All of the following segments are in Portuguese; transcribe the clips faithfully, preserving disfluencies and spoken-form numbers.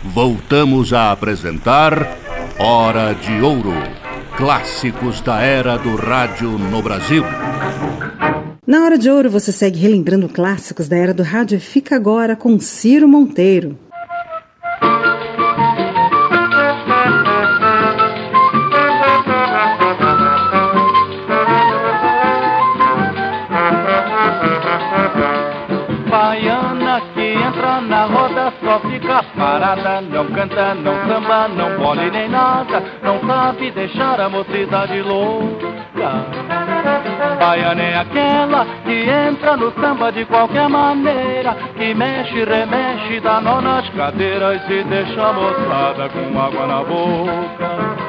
voltamos a apresentar Hora de Ouro, clássicos da era do rádio no Brasil. Na Hora de Ouro você segue relembrando clássicos da era do rádio e fica agora com Ciro Monteiro. Baiana que entra na roda só fica parada, não canta, não samba, não bole nem nada, não sabe deixar a mocidade louca. Baiana é aquela que entra no samba de qualquer maneira, que mexe, remexe, dá nó nas cadeiras e deixa a moçada com água na boca.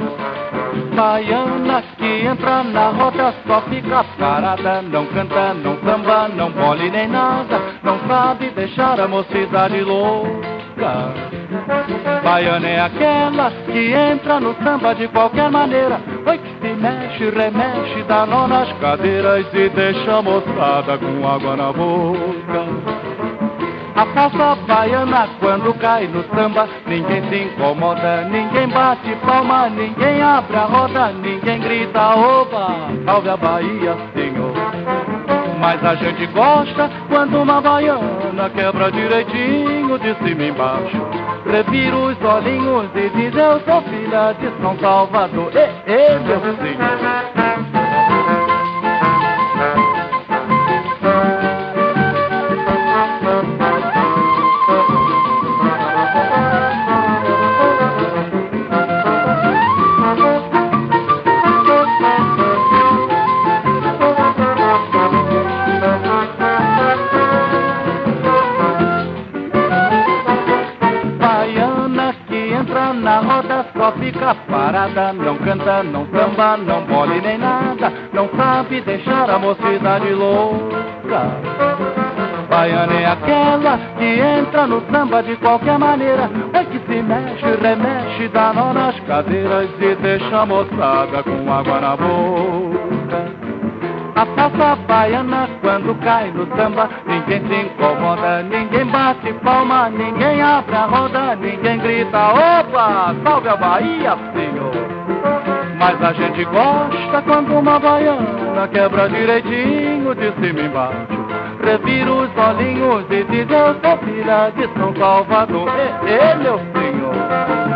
Baiana que entra na roda só fica parada, não canta, não samba, não bole nem nada, não sabe deixar a mocidade louca. Baiana é aquela que entra no samba de qualquer maneira, oi que se mexe, remexe, dá nó nas cadeiras e deixa a moçada com água na boca. A calça baiana quando cai no samba, ninguém se incomoda, ninguém bate palma, ninguém abre a roda, ninguém grita, oba, salve a Bahia, senhor. Mas a gente gosta quando uma baiana quebra direitinho de cima e embaixo, revira os olhinhos e diz, eu sou filha de São Salvador, e, e meu senhor. Só fica parada, não canta, não samba, não bole nem nada, não sabe deixar a mocidade louca. Baiana é aquela que entra no samba de qualquer maneira, é que se mexe, remexe, dá nó nas cadeiras e deixa a moçada com água na boca. A salsa baiana quando cai no samba, ninguém se incomoda, ninguém bate palma, ninguém abre a roda, ninguém grita, opa, salve a Bahia, senhor. Mas a gente gosta quando uma baiana quebra direitinho de cima e embaixo, revira os olhinhos e diz, eu sou filha de São Salvador, e, e meu senhor.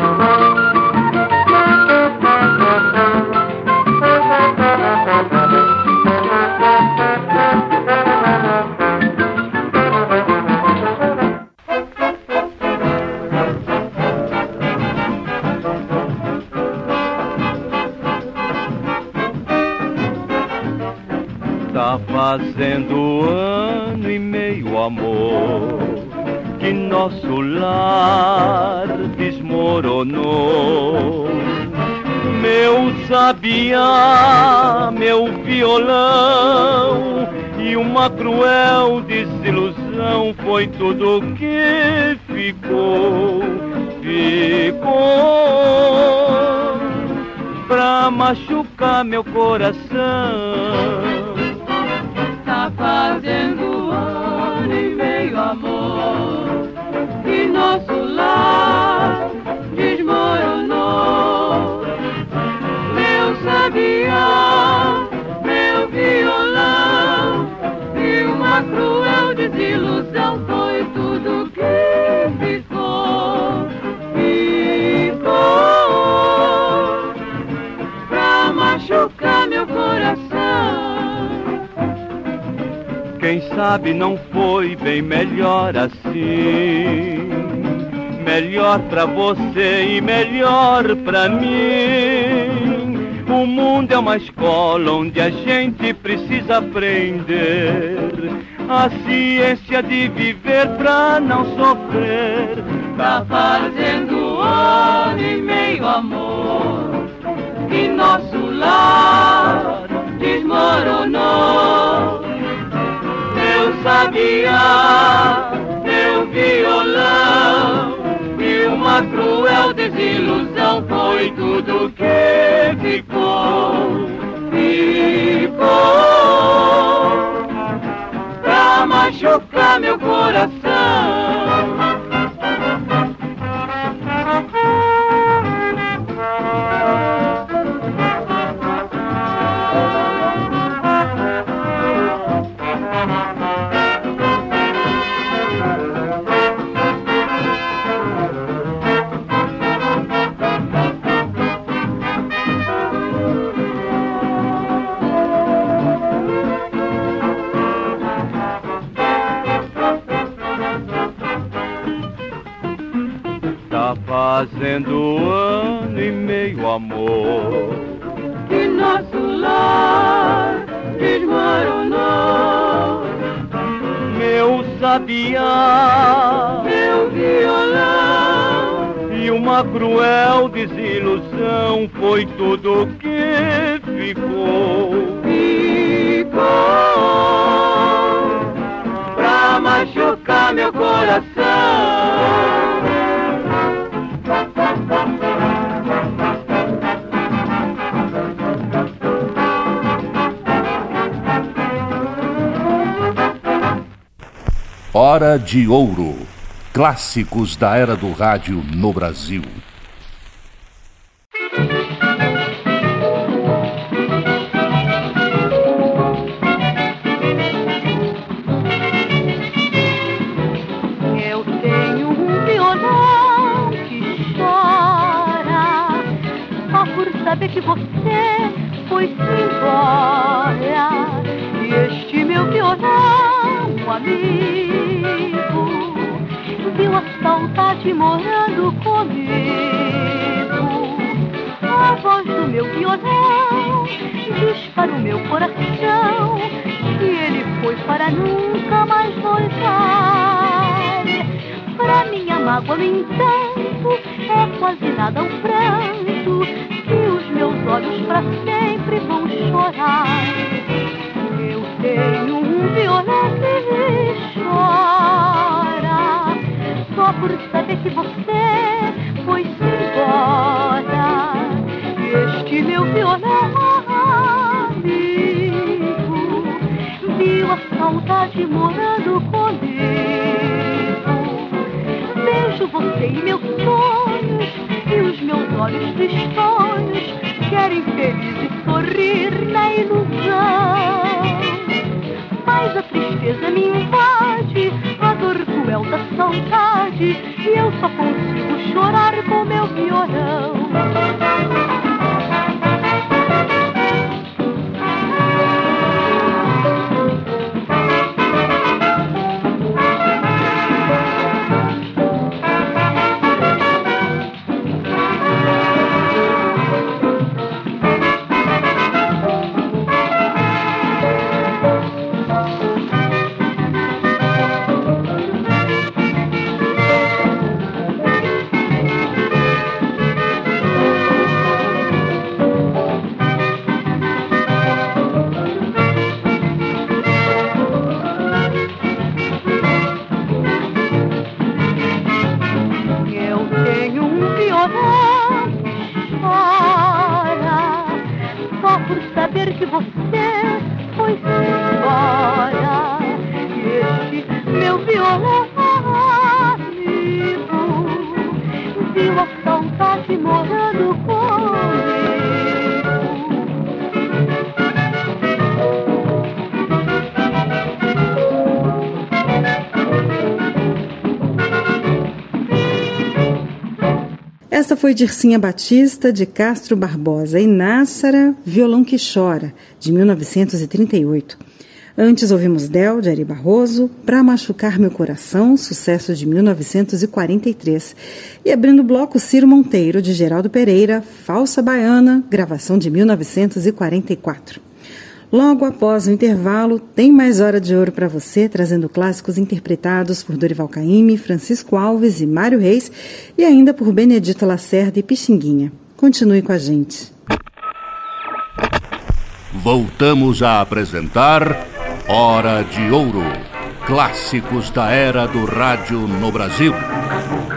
Tá fazendo ano e meio, amor, que nosso lar desmoronou. Meu sabiá, meu violão e uma cruel desilusão foi tudo que ficou, ficou pra machucar meu coração. Tá fazendo ano e meio, amor, que nosso lar desmoronou. Meu sabiá, meu violão e uma cruel desilusão foi tudo que ficou, ficou pra machucar meu coração. Quem sabe não foi bem melhor assim, melhor pra você e melhor pra mim. O mundo é uma escola onde a gente precisa aprender a ciência de viver pra não sofrer. Tá fazendo ano e meio, amor, que nosso lar desmoronou. Meu sabiá, meu violão e uma cruel desilusão foi tudo que ficou, ficou pra machucar meu coração. Tá fazendo ano e meio, amor, que nosso lar desmoronou. Meu sabiá, meu violão, e uma cruel desilusão foi tudo que ficou. Ficou pra machucar meu coração. Hora de Ouro. Clássicos da era do rádio no Brasil. Eu tenho um violão que chora só por saber que você foi-se embora. E este meu violão, amigo, viu a saudade morando comigo. A voz do meu violão diz para o meu coração que ele foi para nunca mais voltar. Pra minha mágoa, no entanto, é quase nada um pranto, que os meus olhos pra sempre vão chorar. Eu tenho um violão que chora só por saber que você foi-se embora. Este meu violão, amigo, viu a saudade morando comigo. Vejo você e meus sonhos, e os meus olhos tristonhos querem felizes sorrir na ilusão. Mas a tristeza me invade, a dor cruel da saudade, e eu só consigo chorar com meu violão. Que você foi-se embora. E este meu violão, amigo, viu a saudade morando comigo. Essa foi Dircinha Batista, de Castro Barbosa, e Nássara, Violão que Chora, de mil novecentos e trinta e oito. Antes ouvimos Del, de Ari Barroso, Pra Machucar Meu Coração, sucesso de mil novecentos e quarenta e três. E abrindo o bloco, Ciro Monteiro, de Geraldo Pereira, Falsa Baiana, gravação de mil novecentos e quarenta e quatro. Logo após o intervalo, tem mais Hora de Ouro para você, trazendo clássicos interpretados por Dorival Caymmi, Francisco Alves e Mário Reis, e ainda por Benedito Lacerda e Pixinguinha. Continue com a gente. Voltamos a apresentar Hora de Ouro. Clássicos da era do rádio no Brasil.